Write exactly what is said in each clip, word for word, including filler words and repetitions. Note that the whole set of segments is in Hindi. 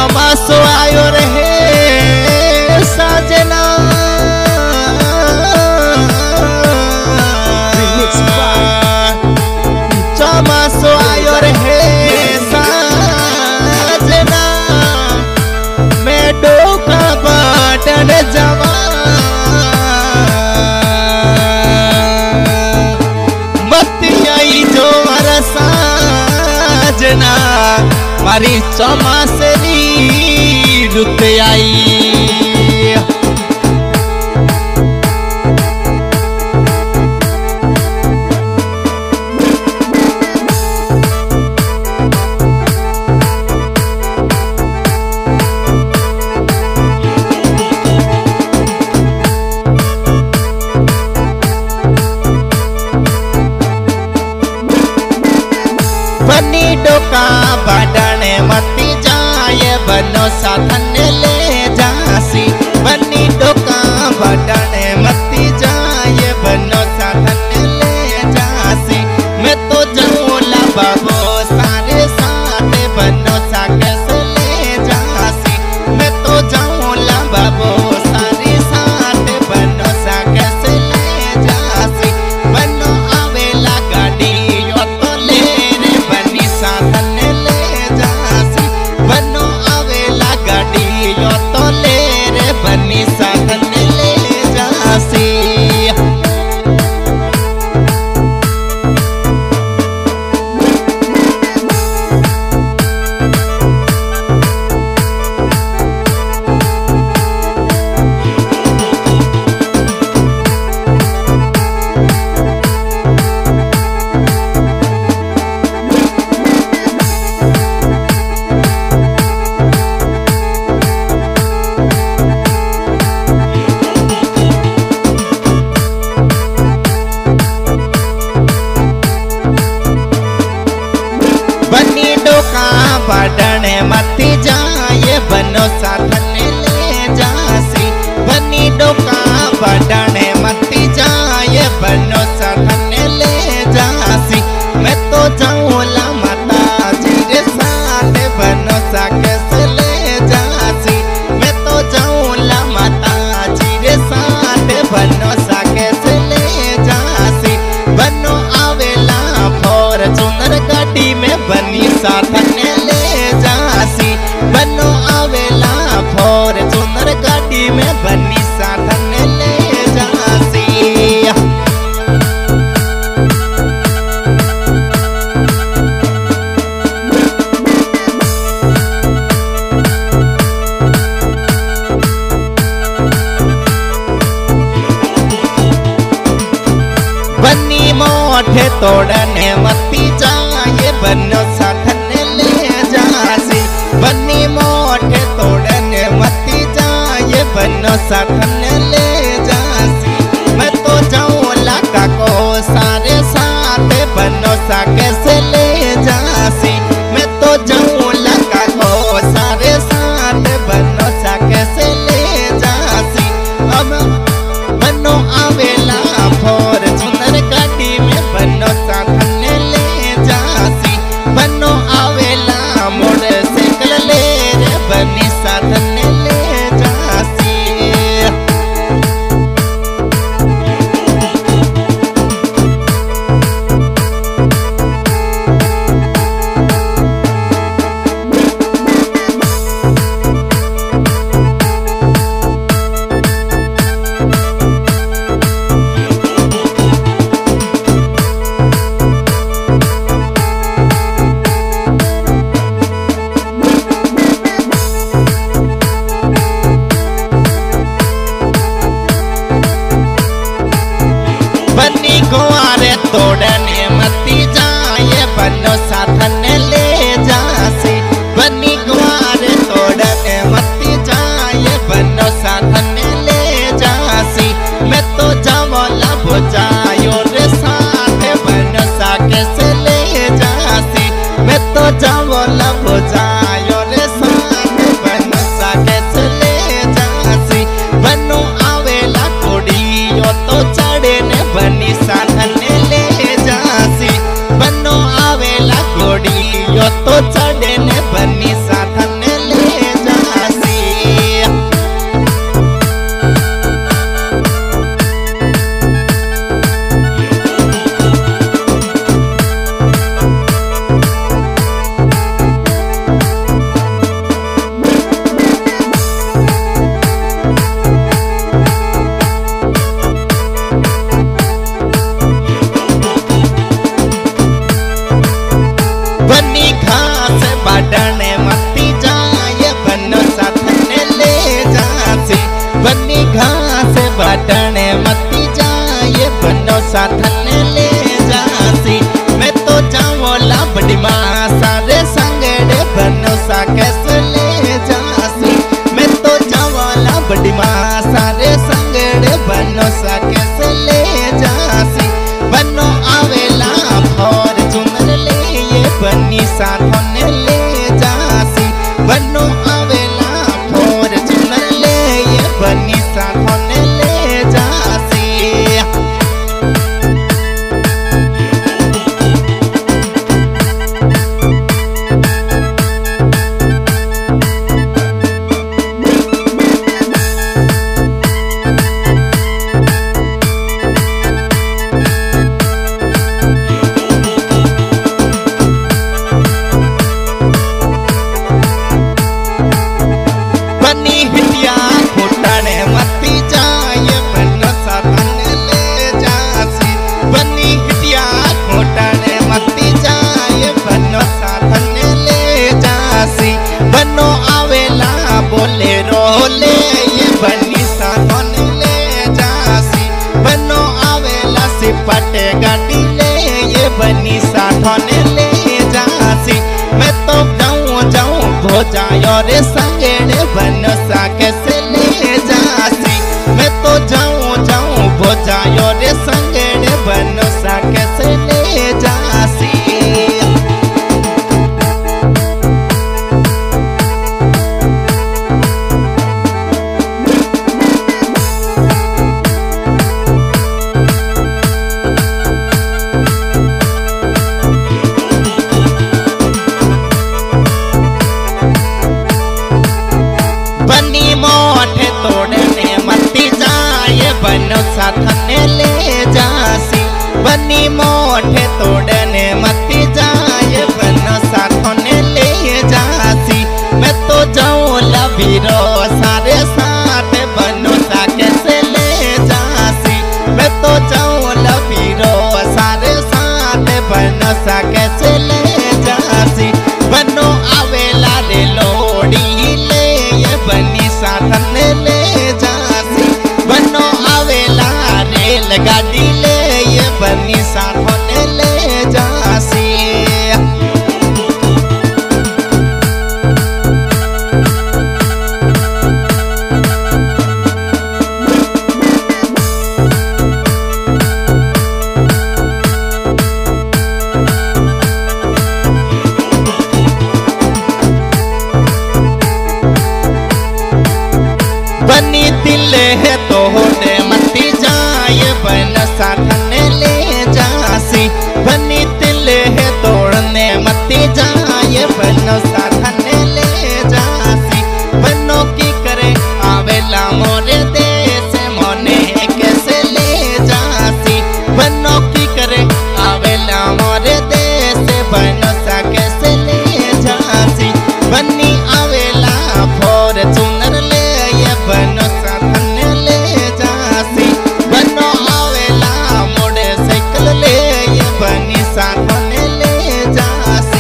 चौमासो आयो रहे साजना चौमासो आयो रहे साजना मैं डोका बाटन जवा मती आई जो मारा साजना मारी चौमासनी रुत आई बनी डोका बाडने मती जाए बनो साधन ले जासी बनी डोका बाडने मती जाए बनो साधन ले जासी मैं तो जाऊँ ला बाबो सारे साथ बनो सा कैसे ले जासी मैं तो जाऊँ ला बाबो सारे साथ बनो सा कैसे ले जासी बनो आवेला गाड़ी यो तो ले रे बनी साधन ले जासी बनो आवेला गाड़ी यो तो ले रे बनी साधन ले जासी बनी डोका बाडने मती जाए बनो साधन ले जासी बनी डोका बाडने मती जाए बनो साधन ले जासी मैं तो जाऊँ ला माता जी रे साथ बनो सा कैसे ले जासी मैं तो जाऊँ ला माता जी रे साथ बनो सा कैसे ले जासी बनो आवेला फॉर्च्यूनर गाड़ी में बनी साधन ले जासी बनो आवेला फॉर्च्यूनर गाड़ी में बनी साधन ले जासी बनी मोठे तोड़ने मती जाए बनो साधन ले जासी बनी मोठे तोड़ने मती जाए बनो साधन ले जासी मैं तो जाऊँ लाका को सारे साथ बनो सा कैसे ले जासी मैं तो जाऊँ लाका को सारे साथ बनो सा कैसे ले जासी अब बनो आवेला फॉर्च्यूनर गाड़ी में बनो साधन ले जासी बनो आवेला मोटरसाइकिल ले रे बनी साधन ले जासी जायो रे संगेड़े बनसा कैसे ले जासी। मैं तो जाऊं जाऊं हो जायो रे संगेड़े बनसा कैसे ले जासी। बनसा थने ले जासी। बनी मोठे तोड़ने मती जाए बनसा थने ले जासी। मैं तो जाऊं लबीरो सारे साथ बनसा कैसे ले जासी। मैं तो जाऊं लबीरो सारे साथ बनसा कैसे ले जासी। बनो आवेला रे लोड़ी ले ये बनी साथने ले जासी। बनो आवेला रेल गाड़ी ले ये बनी साथने ले जासी। बनी दिल है तो होने मती जाए बनसा थने ले जासी। बनी दिल है तोड़ने मती जाए बनसा थने ले जासी। बनो की करे आवेला मोरे देश मोने कैसे ले जासी। बनो की करे आवेला मोरे देश बनसा कैसे ले जासी। बनी आवेला फोर चुनर ले बनसा थने ले जासी। बनो आवेला मोड़े साइकिल ले ये बनी साथने ले जासी।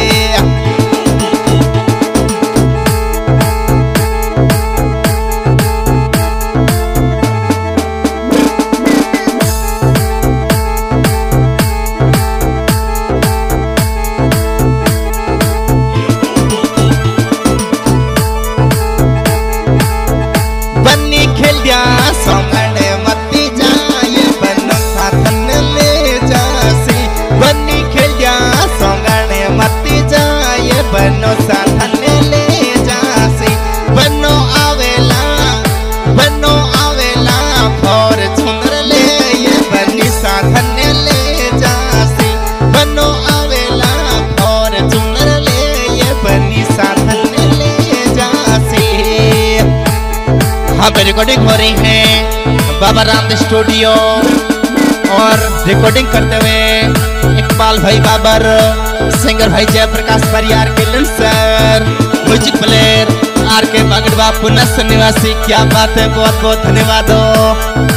बनी खेलिया सोंगड़े मती जाए बनसा थने ले जासी। बनी खेलिया सोंगड़े मती जाए बनसा थने ले जासी। बनो आवेला बनो आवेला फोर चुनर ले ये बनी साथने ले जासी। बनो आवेला फोर चुनर ले ये बनी साथने ले जासी। यहाँ पे रिकॉर्डिंग हो रही है बाबा राम स्टूडियो और रिकॉर्डिंग करते हुए इकबाल भाई बाबर, सिंगर भाई जयप्रकाश परियार के सर, म्यूजिक प्लेयर आर के बागड़वा पुनः निवासी। क्या बात है, बहुत बहुत धन्यवाद हो।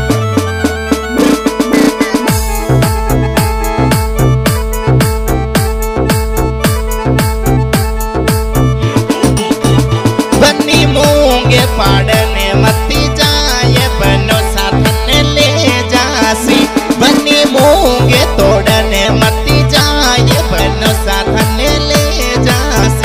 बनी मूंगे पाड़ने मती जाए बनसा थने ले जासी। बनी मूंगे तोड़ने मती जाए बनसा थने ले जासी।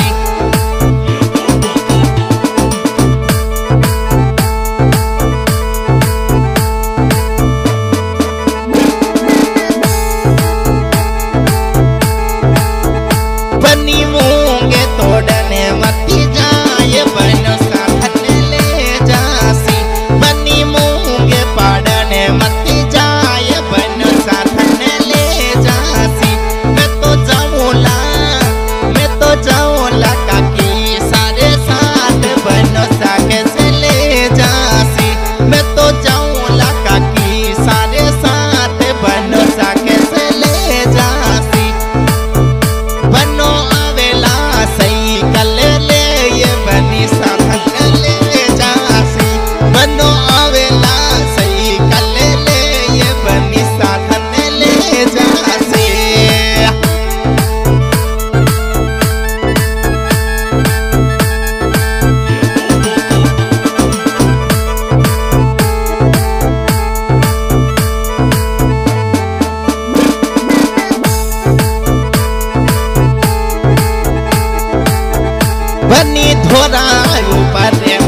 बनी धोरा ऊपर